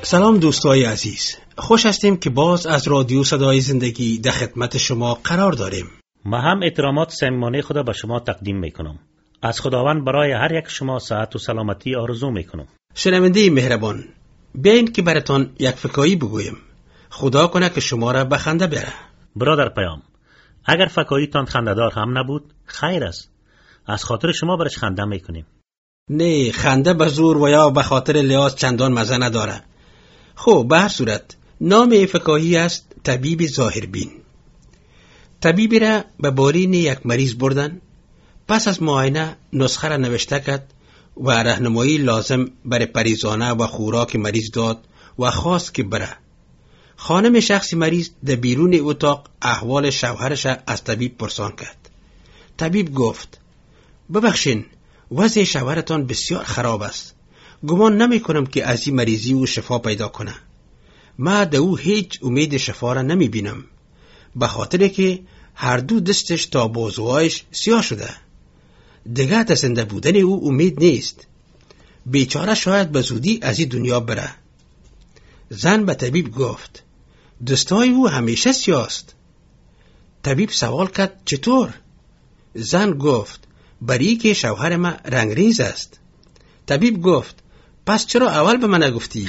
سلام دوستای عزیز، خوش هستیم که باز از رادیو صدای زندگی در خدمت شما قرار داریم. ما هم احترامات صمیمانه خدا به شما تقدیم میکنم. از خداوند برای هر یک شما صحت و سلامتی آرزو میکنم. شنونده مهربان، بیاین که براتان یک فکایی بگویم. خدا کنه که شما را به خنده بیاره. برادر پیام، اگر فکاییتان خنده‌دار هم نبود خیر است. از خاطر شما برش خنده میکنیم. نه، خنده به زور و یا به خاطر لحاظ چندان مزه نداره. خب به هر صورت نام این فکاهی است طبیب ظاهربین. طبیبی را به بالین یک مریض بردن، پس از معاینه نسخه را نوشته کرد و راهنمایی لازم برای پریزانه و خوراک مریض داد و خواست که بره. خانم شخص مریض در بیرون اتاق احوال شوهرش از طبیب پرسان کرد. طبیب گفت: ببخشین، وضع شوهرتان بسیار خراب است. گمان نمی کنم که از این مریضی او شفا پیدا کنه. ما در او هیچ امید شفا را نمی بینم، به خاطر که هر دو دستش تا بازوهایش سیاه شده. دیگر در زنده بودن او امید نیست. بیچاره شاید به زودی از این دنیا بره. زن به طبیب گفت: دستای او همیشه سیاه است. طبیب سوال کرد: چطور؟ زن گفت: برای که شوهر ما رنگریز است. طبیب گفت: پس چرا اول به من نگفتی؟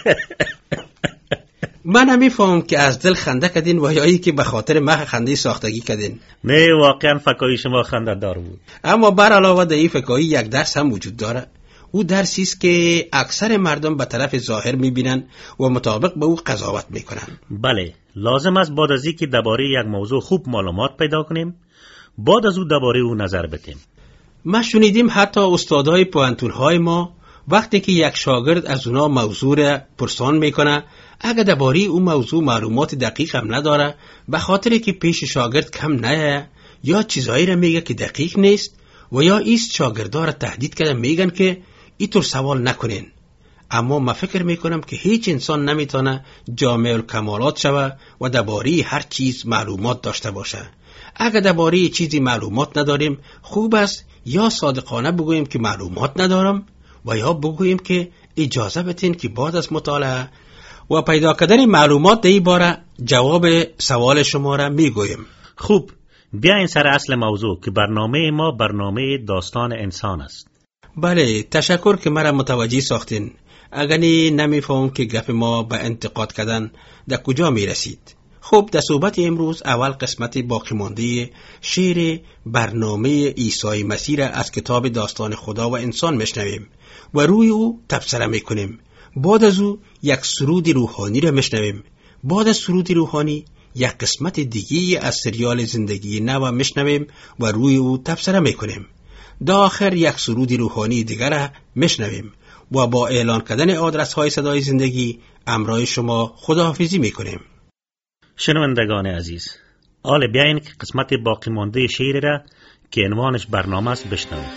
من نمیفهم که از دل خنده کردین و یا ای که به خاطر مخ خنده ساختگی کردین. نه، واقعا فکایی شما خنده دار بود. اما بر علاوه در این فکایی یک درس هم وجود داره. او درسی است که اکثر مردم به طرف ظاهر میبینن و مطابق به او قضاوت میکنن. بله، لازم است بعد از اینکه درباره یک موضوع خوب معلومات پیدا کنیم، بعد از او درباره او نظر بدیم. ما شنیدیم حتی استادهای پوهنتون‌های ما وقتی که یک شاگرد از اونا موضوع را پرسان میکنه، اگر درباره اون موضوع معلومات دقیق هم نداره، به خاطر که پیش شاگرد کم نه یا چیزایی را میگه که دقیق نیست و یا ایست شاگردا را تهدید کرده میگن که اینطور سوال نکنین. اما من فکر میکنم که هیچ انسان نمیتونه جامع الکمالات شوه و درباره هر چیز معلومات داشته باشه. اگر درباره چیزی معلومات نداریم، خوب است یا صادقانه بگوییم که معلومات ندارم و یا بگوییم که اجازه بدین که بعد از مطالعه و پیدا کردن معلومات در این باره جواب سوال شما را میگوییم. خوب، بیاین سر اصل موضوع که برنامه ما برنامه داستان انسان است. بله، تشکر که مرا متوجه ساختین. اگر نمیفهم که گپ ما به انتقاد کردن در کجا میرسید. خب، در صحبت امروز اول قسمت باقی مانده شعر برنامه عیسی مسیح را از کتاب داستان خدا و انسان میشنویم و روی او تبصره میکنیم. بعد از او یک سرود روحانی را میشنویم. بعد از سرود روحانی یک قسمت دیگه از سریال زندگی نو میشنویم و روی او تبصره میکنیم. در آخر یک سرود روحانی دیگر را میشنویم و با اعلان کردن آدرس های صدای زندگی امرای شما خداحافظی میکنیم. شنوندگان عزیز، حالا بیاین که قسمت باقی مانده شعر را که عنوانش برنامه است بشنویم.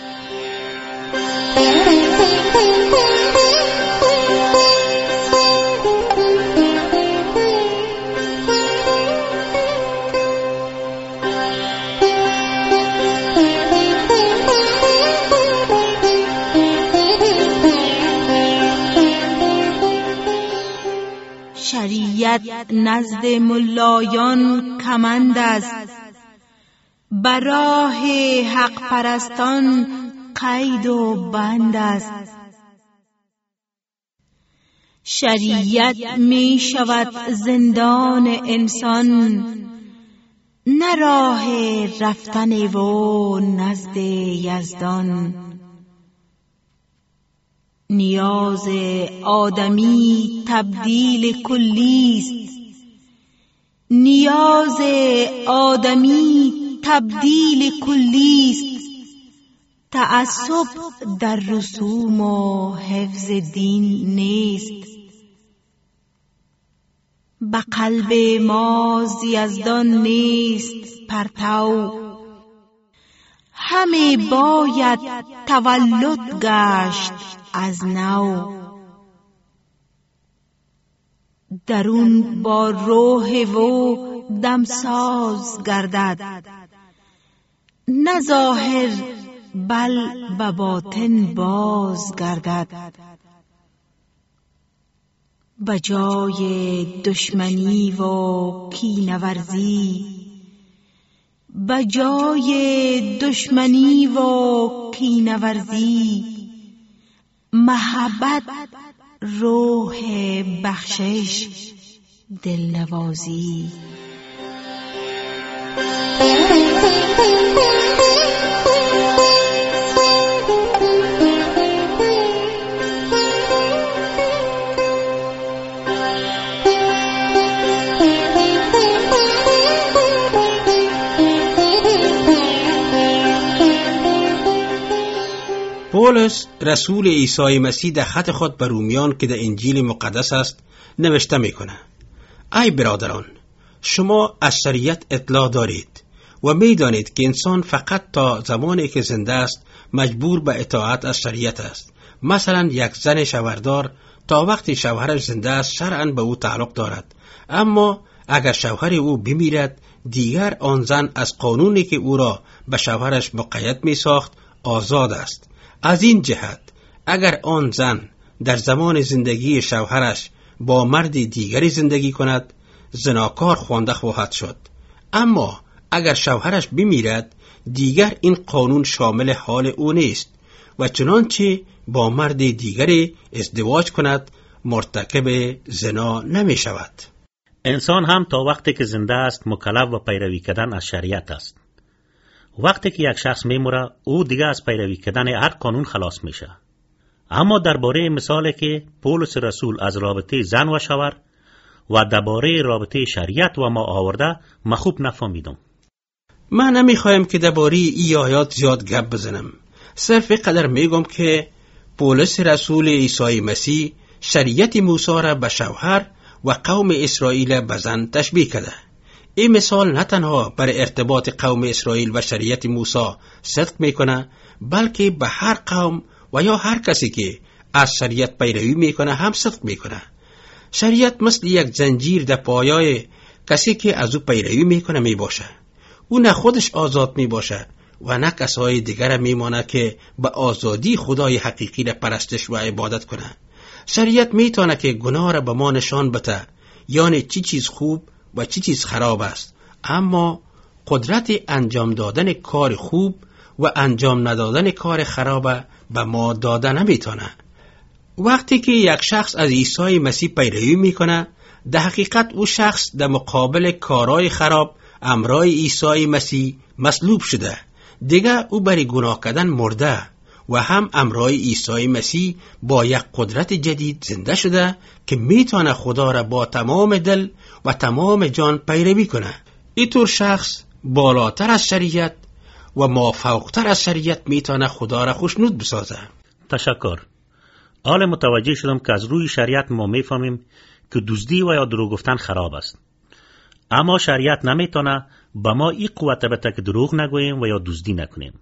شریعت نزد ملایان کمند است، براه حق پرستان قید و بند است. شریعت می شود زندان انسان، نه راه رفتن و نزد یزدان. نیاز آدمی تبدیل کلی است، نیاز آدمی تبدیل کلی است. تعصب در رسوم و حفظ دین نیست. به قلب ما یزدان نیست پرتو، همه باید تولد گشت از نو. درون با روح و دمساز گردد، نه ظاهر بل به باطن باز گردد. بجای دشمنی و کینه‌ورزی، بجای دشمنی و کینه‌ورزی، محبت، روح بخشش، دلنوازی. پولس رسول عیسی مسیح در خط خود به رومیان که در انجیل مقدس است نوشته میکنه: ای برادران، شما از شریعت اطلاع دارید و میدانید که انسان فقط تا زمانی که زنده است مجبور به اطاعت از شریعت است. مثلا یک زن شوهردار تا وقتی شوهرش زنده است شرعاً به او تعلق دارد، اما اگر شوهر او بمیرد دیگر آن زن از قانونی که او را به شوهرش مقید می ساخت آزاد است. از این جهت اگر آن زن در زمان زندگی شوهرش با مرد دیگری زندگی کند زناکار خوانده خواهد شد، اما اگر شوهرش بمیرد دیگر این قانون شامل حال او نیست و چنانچه با مرد دیگری ازدواج کند مرتکب زنا نمی شود. انسان هم تا وقتی که زنده است مکلف و پیروی کردن از شریعت است. وقتی که یک شخص میموره او دیگه از پیروی کردن هر قانون خلاص میشه. اما درباره مثالی که پولس رسول از رابطه زن و شوهر و درباره رابطه شریعت و ما آورده ما خوب نفهمیدم. من نمیخوایم که درباره این آیات زیاد گپ بزنم، صرف قدر میگم که پولس رسول عیسی مسیح شریعت موسی را به شوهر و قوم اسرائیل به زن تشبیه کرده. این مثال نه تنها برای ارتباط قوم اسرائیل و شریعت موسی صدق میکنه، بلکه به هر قوم و یا هر کسی که از شریعت پیروی میکنه هم صدق میکنه. شریعت مثل یک زنجیر در پایای کسی که از او پیروی میکنه میباشه. او نه خودش آزاد میباشه و نه کسای دیگر میمانه که به آزادی خدای حقیقی را پرستش و عبادت کنه. شریعت میتونه که گناه را به ما نشان بده، یعنی چی چیز خوب و چی چیز خراب است، اما قدرت انجام دادن کار خوب و انجام ندادن کار خراب به ما داده نمیتونه. وقتی که یک شخص از عیسی مسیح پیروی میکنه در حقیقت او شخص در مقابل کارهای خراب امرای عیسی مسیح مصلوب شده. دیگه او برای گناه کردن مرده و هم امرای عیسی مسیح با یک قدرت جدید زنده شده که میتونه خدا را با تمام دل و تمام جان پیروی کنه. اینطور شخص بالاتر از شریعت و مافوقتر از شریعت میتونه خدا را خوشنود بسازه. تشکر. حالا متوجه شدم که از روی شریعت ما میفهمیم که دزدی و یا دروغ گفتن خراب است، اما شریعت نمیتونه به ما این قوت بده که دروغ نگوییم و یا دزدی نکنیم.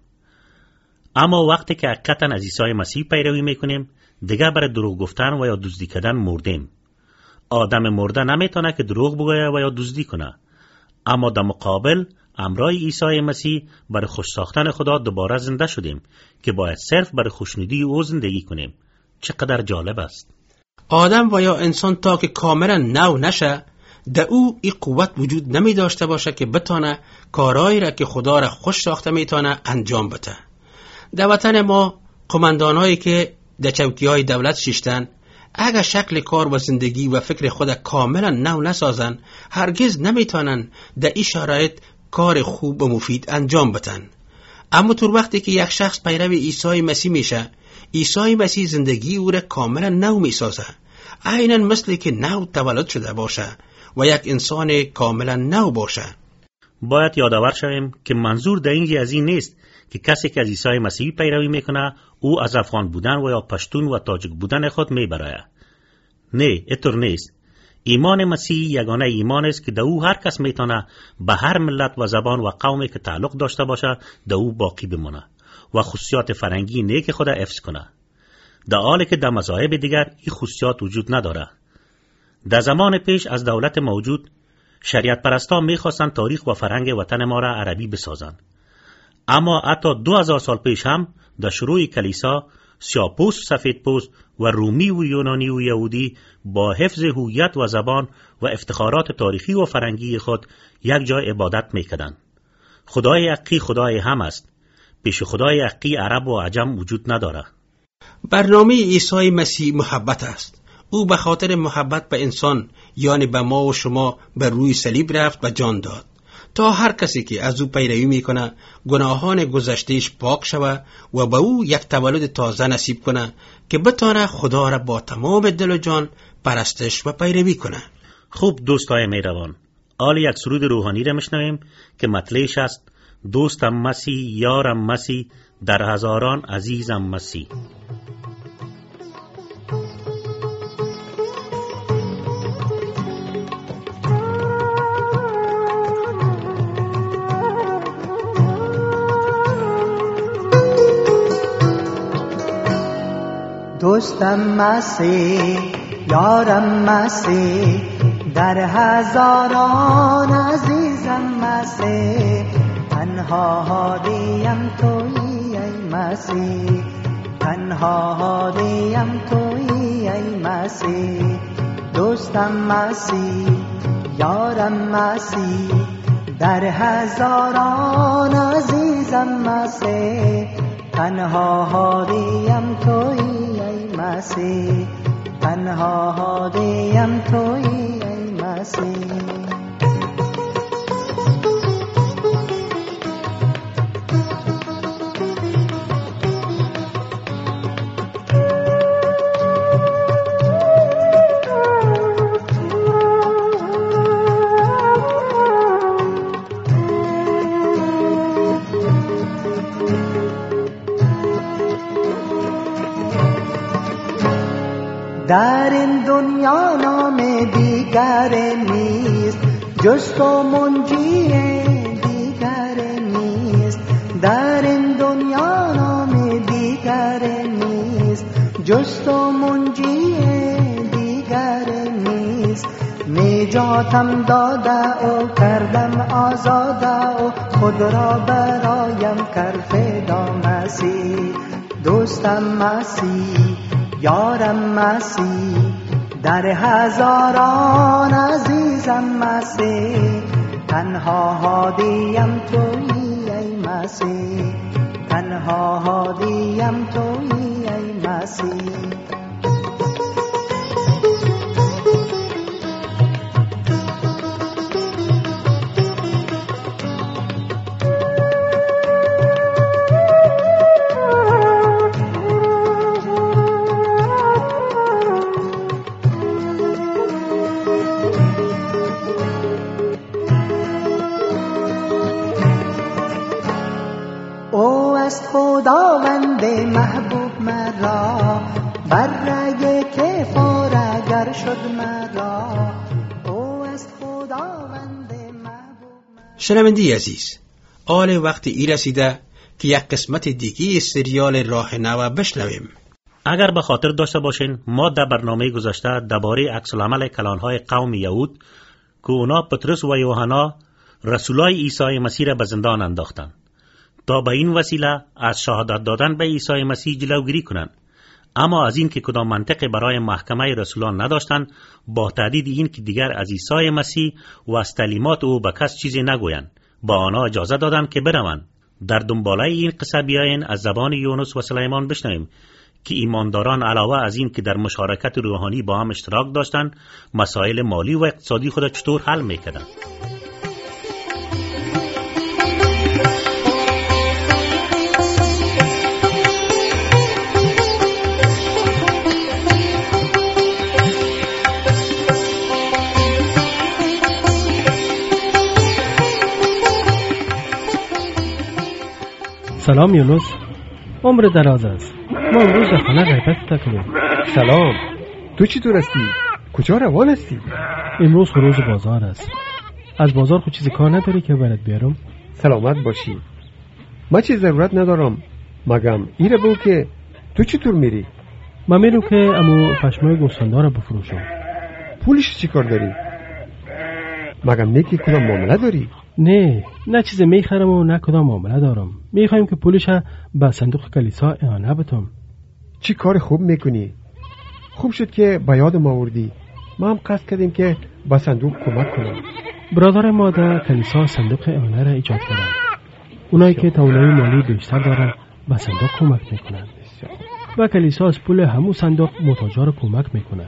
اما وقتی که حقیقتاً از عیسی مسیح پیروی میکنیم دیگه برای دروغ گفتن و یا دزدی کردن مردیم. آدم مرده نمیتونه که دروغ بگویه و یا دزدی کنه، اما در مقابل امرای عیسی مسیح برای خوش ساختن خدا دوباره زنده شدیم که باید صرف برای خوشنودی او زندگی کنیم. چقدر جالب است. آدم و یا انسان تا که کاملا نو نشه در او این قوت وجود نمی داشته باشه که بتانه کارهایی را که خدا را خوش ساخته میتونه انجام بده. در وطن ما قماندانایی که در چوکی‌های دولت شیشتن اگر شکل کار و زندگی و فکر خود کاملا نو نسازن هرگز نمیتونن در این شرایط کار خوب و مفید انجام بدن. اما طور وقتی که یک شخص پیرو عیسی مسیح میشه، عیسی مسیح زندگی او را کاملا نو میسازه، عیناً مثل که نو تولد شده باشه و یک انسان کاملا نو باشه. باید یادآور شویم که منظور در اینجا از این نیست که کسی که از عیسی مسیح پیروی میکنه او از افغان بودن و یا پشتون و تاجک بودن خود میبرایه. نه، اینطور نیست. ایمان مسیحی یگانه ایمان است که در او هر کس میتونه به هر ملت و زبان و قومی که تعلق داشته باشه در او باقی بمونه و خصوصیات فرنگی نیک خود حفظ کنه، در حالی که در مذاهب دیگر این خصوصیات وجود نداره. در زمان پیش از دولت موجود شریعت پرستا میخواستن تاریخ و فرهنگ وطن ما را عربی بسازن، اما حتی 2000 سال پیش هم در شروع کلیسا سیاه‌پوست و سفیدپوست و رومی و یونانی و یهودی با حفظ هویت و زبان و افتخارات تاریخی و فرنگی خود یک جای عبادت می‌کردند. خدای حقیقی خدای هم است. پیش خدای حقیقی عرب و عجم وجود نداره. برنامه عیسی مسیح محبت است. او به خاطر محبت به انسان، یعنی به ما و شما، بر روی صلیب رفت و جان داد تا هر کسی که از او پیروی میکنه گناهان گذشتهش پاک شود و به او یک تولد تازه نصیب کنه که بتونه خدا را با تمام دل و جان پرستش و پیروی کنه. خوب دوستای مهربان، حال یک سرود روحانی را میشنویم که مطلعش است: دوستم مسیح، یارم مسیح، در هزاران عزیزم مسیح. دوستم مسیح، یارم مسیح، در هزاران عزیزم مسیح، تنها هادیم تویی ای مسیح، تنها هادیم تویی ای مسیح. دوستم مسیح، یارم مسیح، در هزاران عزیزم مسیح، تنها هادیم تویی ای مسیح، تنها هادیم تویی ای مسیح. در این دنیا نام دیگر نیست جز تو، منجی دیگر نیست. در این دنیا نام دیگر نیست جز تو، منجی دیگر نیست. نجاتم داده و کردم آزاده و خود را برایم کرد فدا مسیح. دوستم مسیح، یارم مسیح، در هزاران عزیزم مسیح، تنها هادیم تویی ای مسیح، تنها هادیم تویی ای مسیح. خداوند محبوب مرا، بر رگ کفار اگر شد مرا، او است خداوند محبوب مرا. شنوندی عزیز، آل وقت ای رسیده که یک قسمت دیگه سریال راه نو بشنویم. اگر به خاطر داشته باشین، ما در برنامه گذشته درباره عکس العمل کلانهای قوم یهود که اونا پترس و یوحنا رسولای عیسی مسیح را به زندان انداختند تا به این وسیله از شهادت دادن به عیسی مسیح جلوگیری کنند، اما از این که کدام منطقی برای محکمه رسولان نداشتند، با تهدید این که دیگر از عیسی مسیح و از تعلیمات او به کس چیزی نگویند، با آنها اجازه دادند که بروند. در دنباله این قصه بیاین از زبان یونس و سلیمان بشنویم که ایمانداران علاوه از این که در مشارکت روحانی با هم اشتراک داشتند، مسائل مالی و اقتصادی خود چطور حل می‌کردند. سلام یونس، عمر دراز است. ما امروز در خانه غیبت کنیم. سلام، تو چطور هستی؟ کجا روان هستی؟ امروز روز بازار است. از بازار خود چیزی کار نداری که برات بیارم؟ سلامت باشی. من چیز ضرورت ندارم، مگم ایره بگو که تو چطور میری؟ من میرم که امو پشمای گوسفندا رو بفروشم. پولش چی کار داری؟ مگم نیکی کدام معامله داری؟ نه چیز میخرم و نه کدام معامله دارم. میخوایم که پولش به صندوق کلیسا اعانه بتم. چی کار خوب میکنی. خوب شد که به یاد ما آوردی. ما هم قصد کردیم که با صندوق کمک کنم. برادر ما در کلیسا صندوق اعانه را ایجاد کردن. اونایی که توانایی مالی بیشتر دارن به صندوق کمک میکنن و کلیسا از پول همون صندوق محتاجا رو کمک میکنه.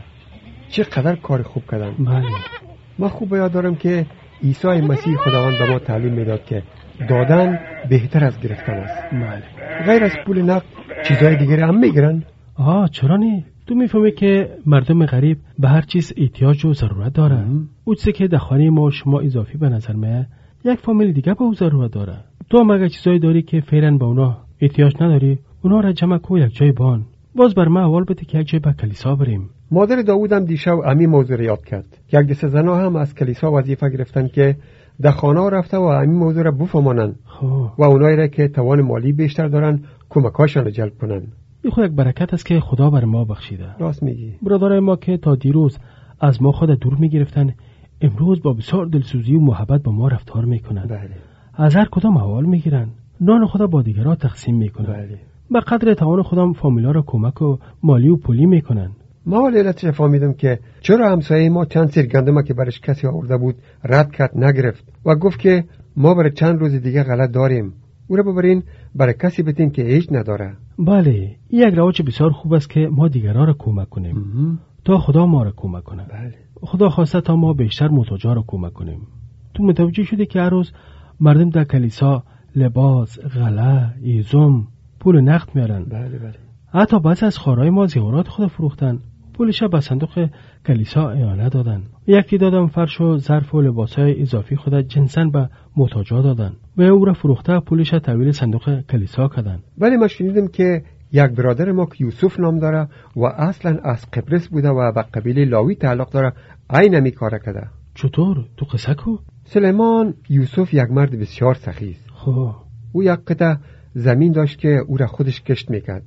چقدر کار خوب کردن. بله. ما خوب به یاد دارم که عیسی مسیح خداوند به ما تعلیم میداد که دادن بهتر از گرفتن است. بله. غیر از پول نقد چیزای دیگری هم میگیرن. چرا نه؟ تو میفهمی که مردم غریب به هر چیز احتیاج و ضرورت دارن. اون چیزی که در خانه ما شما اضافی به نظر میاد، یک فامیل دیگه به اون ضرورت داره. تو هم اگه چیزایی داری که فعلا به اونا احتیاج نداری، اونا را جمع کو یک جای بان. باز بر ما اول بده که یک جای به کلیسا بریم. مادر داوود هم دیشب امی موضوع را یاد کرد. یک دسته زنا هم از کلیسا وظیفه گرفتن که در خانه رفته و امی موضوع را بفهمانن و اونایی را که توان مالی بیشتر دارن کمکاشان را جلب کنن. این خود یک برکت است که خدا بر ما بخشیده. راست میگی. برادرای ما که تا دیروز از ما خود دور میگرفتن، امروز با بسیار دلسوزی و محبت با ما رفتار میکنن. بله. از هر کدام احوال میگیرن. نان خدا با دیگران تقسیم میکنن. بله. به قدر توان خودم فامیلا را کمک و مالی و پولی میکنن. ما علتش فهمیدم که چرا همسایه ما چند سیر گندم که برش کسی آورده بود رد کرد نگرفت و گفت که ما برای چند روز دیگه غلط داریم، او را ببرین برای کسی بتین که هیچ نداره. بله، یک رواج بسیار خوب است که ما دیگران را کمک کنیم تا خدا ما را کمک کنه. بله. خدا خواسته تا ما بیشتر محتاجا را کمک کنیم. تو متوجه شدی که هر روز مردم در کلیسا لباس، غله، ایزم، پول نقد میارن. بله. حتی بعضی از خارای ما زیورات خود فروختن، پولش به صندوق کلیسا اعانه دادن. یکی دادن فرش و ظرف و لباسای اضافی خود جنساً به محتاجا دادن و او را فروخته پولش تحویل صندوق کلیسا کردن. ولی ما شنیدیم که یک برادر ما که یوسف نام داره و اصلا از قبرس بوده و به قبیله لاوی تعلق داره عین می کار کرده. چطور؟ تو قصه کو؟ سلیمان یوسف یک مرد بسیار سخی است. او یک قطعه زمین داشت که او را خودش کشت میکرد.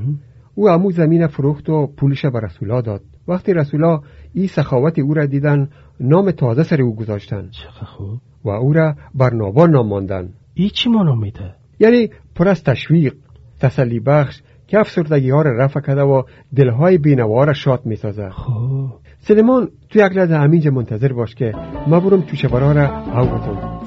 او امو زمین فروخت و پولش به رسولا داد. وقتی رسولا این سخاوت او را دیدن، نام تازه سر او گذاشتن. چقدر خوب. و او را برنابا نام ماندن. ای چی مانا میده؟ یعنی پر از تشویق، تسلی بخش که افسردگی ها را رفع کرده و دلهای بینوا را شاد میسازه. سلیمان تو یک لحظه همینجا منتظر باش که ما برم توشه برا را آوردم.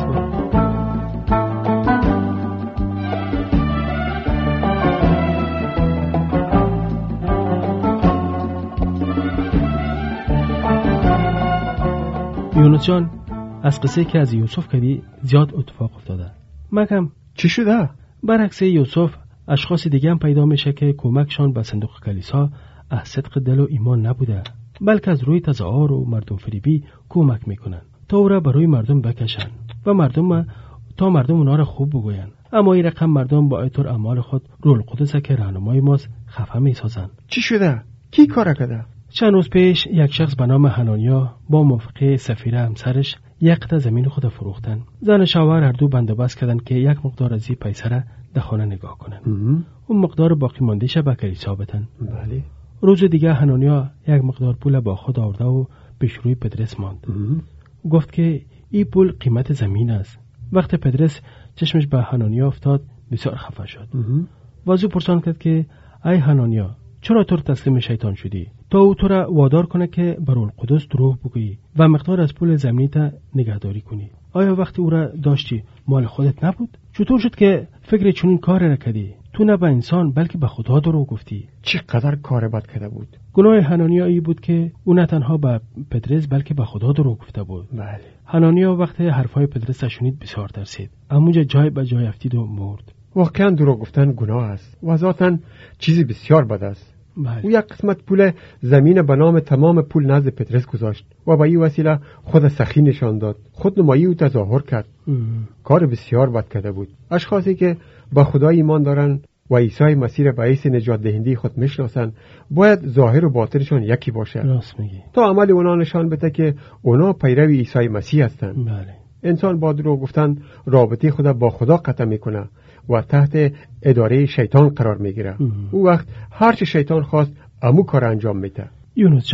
یونس جان، از قصه که از یوسف کردی زیاد اتفاق افتاده. مگم چی شده؟ برعکس یوسف اشخاص دیگه هم پیدا میشه که کمکشان به صندوق کلیسا از صدق دل و ایمان نبوده، بلکه از روی تظاهر و مردم فریبی کمک میکنن تا او را برای مردم بکشن و مردم اونا را خوب بگوین. اما این رقم مردم با ایطور اعمال خود روح القدس که راهنمای ماست خفه میسازن. چی شده؟ کی کار کرده؟ چند روز پیش یک شخص به نام حنانیا با موافقه سفیره همسرش یک قطعه زمین خود فروختن. زن و شوهر هر دو بندوبست کردن که یک مقدار از این پیسه را در خانه نگاه کنن. اون مقدار باقی مانده‌اش به کلیسا بدن. بله. روز دیگه حنانیا یک مقدار پول با خود آورده و پیش روی پدرس ماند. گفت که این پول قیمت زمین است. وقتی پدرس چشمش به حنانیا افتاد بسیار خفه شد. و از او پرسان کرد که ای حنانیا، چرا تو تسلیم شیطان شدی تا او تو را وادار کنه که بر روح القدس دروغ بگویی و مقدار از پول زمینیت نگهداری کنی؟ آیا وقتی او را داشتی مال خودت نبود؟ چطور شد که فکر چنین کاری را کردی؟ تو نه به انسان بلکه به خدا دروغ گفتی. چقدر کار بد کرده بود. گناه حنانیا ای بود که او نه تنها به پدرس بلکه به خدا دروغ گفته بود. بله. حنانیا وقتی حرفای پدرس شنید بسیار ترسید، اما جای به جای افتید و مرد. واقعا دروغ گفتن گناه است و ذاتاً چیزی بسیار بد است. بله. او یک قسمت پول زمین به نام تمام پول نزد پدرس گذاشت و با این وسیله خود سخی نشان داد، خود نمایی و تظاهر کرد. کار بسیار بد کرده بود. اشخاصی که با خدا ایمان دارن و عیسی مسیح را به حیث نجات دهنده خود میشناسن باید ظاهر و باطنشان یکی باشه. راست میگی. تا عمل اونا نشان بده که اونا پیرو عیسی مسیح هستند. بله. انسان با دروغ گفتن رابطه خود با خدا قطع میکنه و تحت اداره شیطان قرار میگیره. او وقت هر چه شیطان خواست امو کار انجام میده. یونس جان،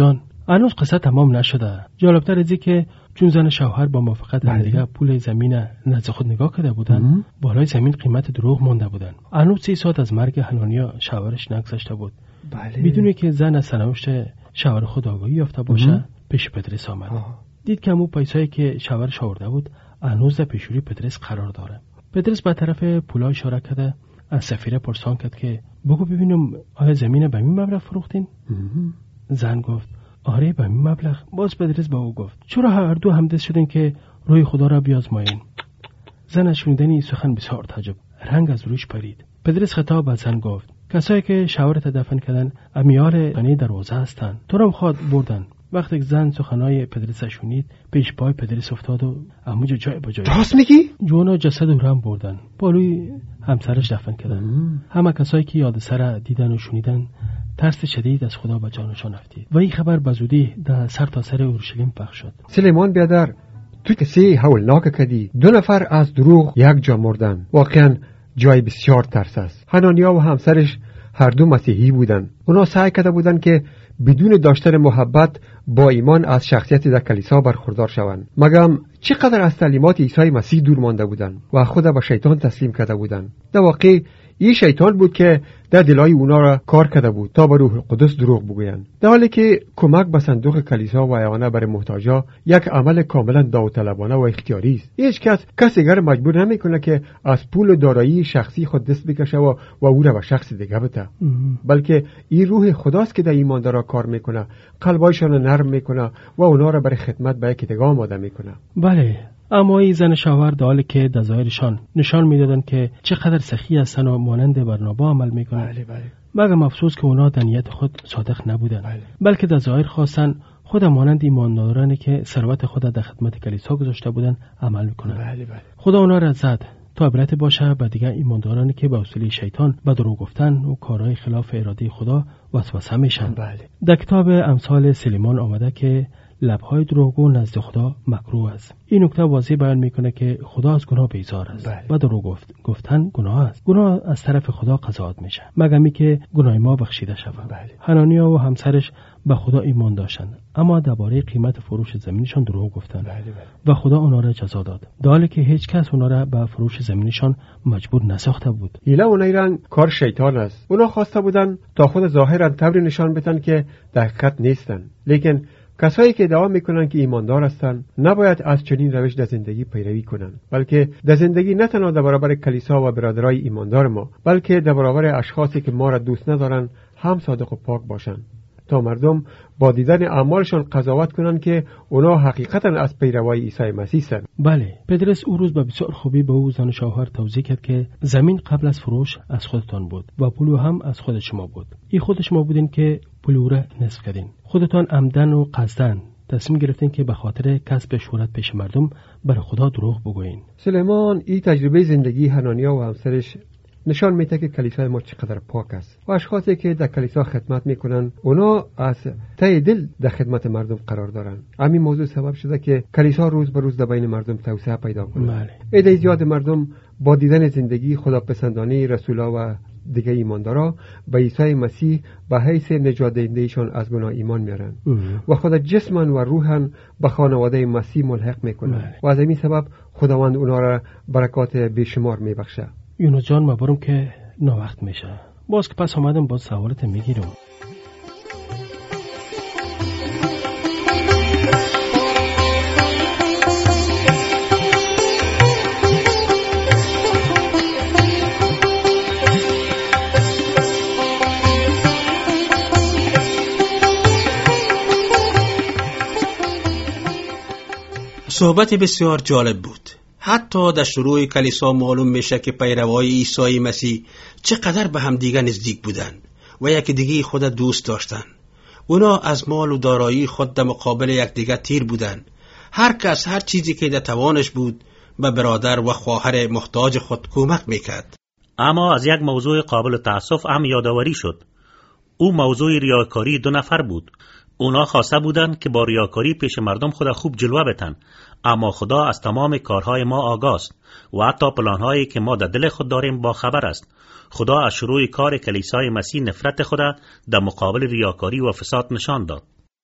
هنوز قصه تمام نشده. جالبتر از که چون زن شوهر با موافقت همدیگه پول زمین نزد خود نگاه کرده بودن، بالای زمین قیمت دروغ مونده بودن. هنوز 3 ساعت از مرگ حنانیا شوهرش نگذشته بود. بدون که زن از سرنوشت شوهر خود آگاهی یافته باشه، پیش پدرس آمد. دید که همون پیسایی که شوهرش آورده بود هنوز در پیشوری پدرس قرار داره. پدرس به طرف پولا اشاره کرده، از سفیره پرسان کرد که بگو ببینم آیا زمین به این مبلغ فروختین؟ زن گفت آره به این مبلغ. باز پدرس با او گفت چرا هر دو همدست شدین که روی خدا را بیازمایین؟ زن از شنیدن این سخن بسیار تعجب، رنگ از روش پرید. پدرس خطاب به زن گفت کسایی که شوهرت دفن کردن امیال خانه دروازه هستند، تو را خواد بردن. وقتی زن سخنای پدرس شنید، پیش پای پدرس افتاد و همونجا جای با جای. راست میگی؟ جوانا جسد او را بردن، بالوی همسرش دفن کردن. همه کسایی که یاد سر دیدن و شنیدن ترس شدید از خدا به جانشان افتید و این خبر به زودی در سر تا سر اورشلیم پخش شد. سلیمان برادر، تو کسی هولناک کردی. 2 نفر از دروغ یک جا مردن. واقعا جای بسیار ترس است. حنانیا و همسرش هر دو مسیحی بودند. اونا سعی کرده بودند که بدون داشتن محبت با ایمان از شخصیت در کلیسا برخوردار شوند. مگم چقدر از تعلیمات عیسی مسیح دور مانده بودند و خود به شیطان تسلیم کرده بودند. در واقع این شیطان بود که در دلای اونا را کار کرده بود تا به روح القدس دروغ بگویند، در حالی که کمک به صندوق کلیسا و اعانه برای محتاجا یک عمل کاملا داوطلبانه و اختیاری است. هیچ کس دیگر مجبور نمیکنه که از پول و دارایی شخصی خود دست بکشه و او را به شخص دیگه بده، بلکه این روح خداست که در ایماندارا کار میکنه، قلبایشان نرم میکنه و اونا را برای خدمت به یک دیگه آماده میکنه. بله، اما این زن شوهر در حالی که در ظاهرشان نشان میدادند که چقدر سخی هستند و مانند برنابا عمل میکنند، مگم افسوس که اونا در نیت خود صادق نبودند، بلکه در ظاهر خواستن خود مانند ایماندارانی که ثروت خود در خدمت کلیسا گذاشته بودند عمل میکنند. خدا اونا را زد تا عبرت باشه به دیگر ایماندارانی که به وسیله شیطان به دروغ گفتن و کارهای خلاف اراده خدا وسوسه میشن. در کتاب امثال سلیمان آمده که لب‌های دروغگو نزد خدا مکروه است. این نکته واضح بیان میکنه که خدا از گناه بیزار است و دروغ گفتن گناه است. گناه از طرف خدا قضاوت میشه، مگمی که گناه ما بخشیده شود. حنانیا و همسرش به خدا ایمان داشتند، اما درباره قیمت فروش زمینشان دروغ گفتند و خدا اونا را جزا داد، در حالی که هیچ کس اونا را به فروش زمینشان مجبور نساخته بود. ایلا اونایران کار شیطان است. اونا خواسته بودن تا خود ظاهرا طوری نشان بدن که در حقیقت نیستن، لیکن کسایی که ادعا میکنن که ایماندار هستند نباید از چنین روش در زندگی پیروی کنند، بلکه در زندگی نه تنها در برابر کلیسا و برادرای ایماندار ما، بلکه در برابر اشخاصی که ما را دوست ندارن هم صادق و پاک باشند، تا مردم با دیدن اعمالشان قضاوت کنند که اونا حقیقتا از پیروای عیسی مسیح هستند. بله، پدرس او روز به بسیار خوبی به او زن شوهر توضیح کرد که زمین قبل از فروش از خودتان بود و پول هم از خود شما بود. این خود شما بودین که پول او را نصف کردین. خودتان عمدن و قصدن تصمیم گرفتین که به خاطر کسب شهرت پیش مردم برای خدا دروغ بگویین. سلیمان این تجربه زندگی حنانیا و همسرش نشان میده که کلیسای ما چقدر پاک است و اشخاصی که در کلیسا خدمت میکنن اونا از ته دل در خدمت مردم قرار دارن. همین موضوع سبب شده که کلیسا روز به روز در بین مردم توسعه پیدا کنه. عده زیاد مردم با دیدن زندگی خداپسندانه رسولا و دیگه ایماندارا به عیسی مسیح به حیث نجات دهنده‌شان از گناه ایمان میارن و خود جسمن و روحن به خانواده مسیح ملحق میکنن و از این سبب خداوند اونا را برکات بیشمار میبخشه. یونس جان، ما برم که ناوقت میشه. باز که پس آمدم باز سوالت میگیرم. صحبت بسیار جالب بود. حتی در شروع کلیسا معلوم میشه که پیروای عیسی مسیح چقدر به هم دیگه نزدیک بودن و یکی دیگه خود دوست داشتن. اونا از مال و دارایی خود در مقابل یک دیگه تیر بودن. هر کس هر چیزی که در توانش بود به برادر و خواهر محتاج خود کمک میکرد. اما از یک موضوع قابل تأسف هم یادآوری شد. او موضوع ریاکاری 2 نفر بود. اونا خواسته بودند که با ریاکاری پیش مردم خود خوب جلوه بتن، اما خدا از تمام کارهای ما آگاه است و حتی پلانهایی که ما در دل خود داریم با خبر است. خدا از شروع کار کلیسای مسیح نفرت خود در مقابل ریاکاری و فساد نشان داد.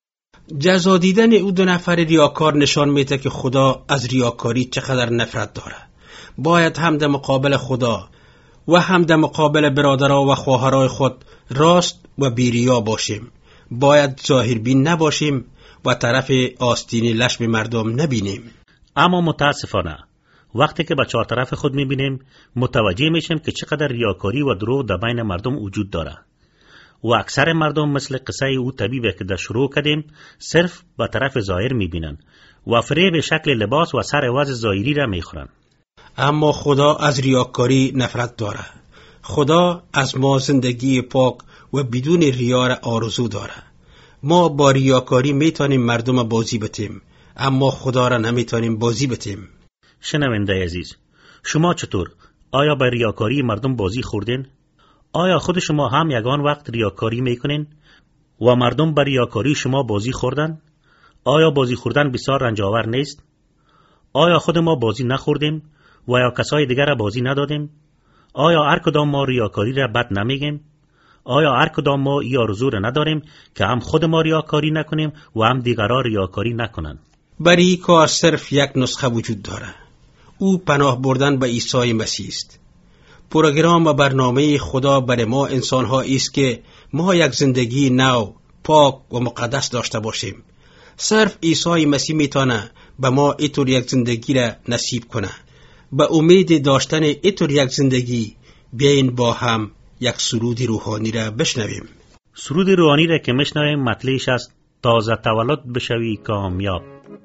جزا دیدن او 2 نفر ریاکار نشان میده که خدا از ریاکاری چقدر نفرت داره. باید هم در مقابل خدا و هم در مقابل برادرها و خواهرای خود راست و بیریا باشیم. باید ظاهربین نباشیم و طرف آستین لشم مردم نبینیم. اما متاسفانه وقتی که به 4 طرف خود میبینیم متوجه میشیم که چقدر ریاکاری و دروغ در بین مردم وجود داره و اکثر مردم مثل قصه او طبیبه که در شروع کردیم صرف به طرف ظاهر میبینن و فریب شکل لباس و سر وضع ظاهری را میخورن. اما خدا از ریاکاری نفرت داره. خدا از ما زندگی پاک و بدون ریا را آرزو داره. ما با ریاکاری میتونیم مردم بازی بتیم، اما خدا را نمیتونیم بازی بتیم. شنونده عزیز، شما چطور؟ آیا به ریاکاری مردم بازی خوردین؟ آیا خود شما هم یگان وقت ریاکاری میکنین و مردم به ریاکاری شما بازی خوردن؟ آیا بازی خوردن بسیار رنجاور نیست؟ آیا خود ما بازی نخوردیم و یا کسای دیگر را بازی ندادیم؟ آیا هر کدام ما ریاکاری را بد نمیگیم؟ آیا هر کدام ما این آرزو را نداریم که هم خود ما ریاکاری نکنیم و هم دیگران ریاکاری نکنند؟ برای کار صرف یک نسخه وجود داره. او پناه بردن به عیسی مسیح است. پروگرام و برنامه خدا برای ما انسان‌ها است که ما یک زندگی نو، پاک و مقدس داشته باشیم. صرف عیسی مسیح میتونه به ما اینطور یک زندگی را نصیب کنه. به امید داشتن اینطور یک زندگی بیاین با هم یک سرود روحانی را بشنویم. سرود روحانی را که میشنویم مطلعش است تازه تولد بشوی کامیاب.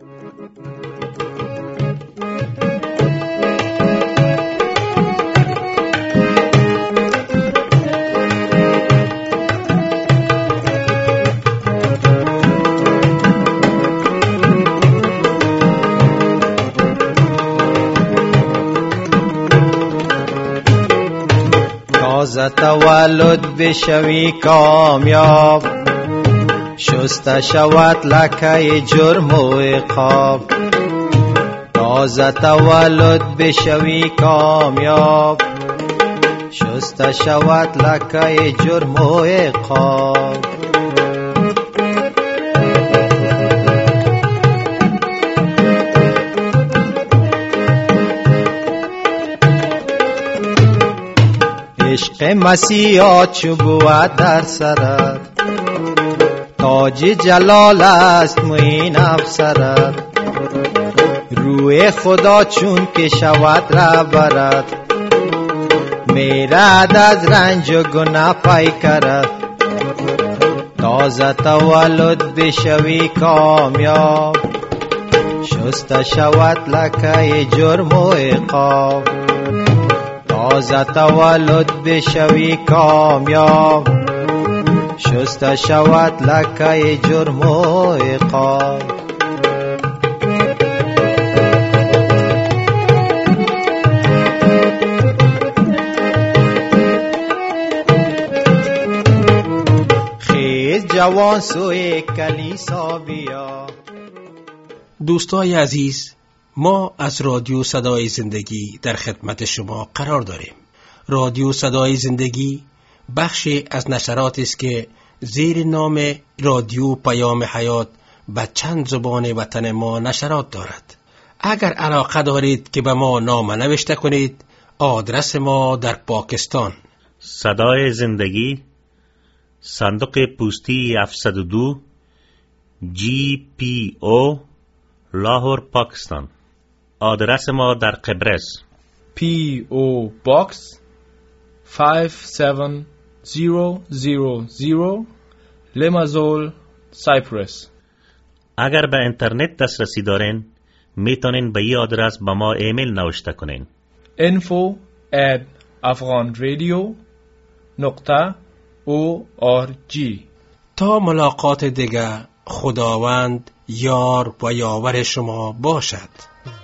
تازه تولد بشوی کامیاب، شسته شود لکه جرم و عقاب. تازه تولد بشوی کامیاب، شسته شود لکه جرم و عقاب. عشق مسیح چو بود در سرت، تاج جلال است معین افسرت. روی خدا چون که شود رهبرت، میرد از رنج و گناه پیکرت. تازه تولد بشوی کامیاب، شسته شود لکه جرم و عقاب. تازه تولد بشوی کامیاب، شسته شود لکه جرم و عقاب. خیز جوان سوی کلیسا بیا. دوستای عزیز، ما از رادیو صدای زندگی در خدمت شما قرار داریم. رادیو صدای زندگی بخشی از نشرات است که زیر نام رادیو پیام حیات به چند زبان وطن ما نشرات دارد. اگر علاقه دارید که به ما نامه نوشته کنید، آدرس ما در پاکستان: صدای زندگی، صندوق پستی 702 GPO، لاهور، پاکستان. آدرس ما در قبرس: PO Box 57000 لمازول، سایپرس. اگر به اینترنت دسترسی دارین میتونین به این آدرس به ما ایمیل نوشته کنین: info@afghanradio.org. تا ملاقات دیگر، خداوند یار و یاور شما باشد.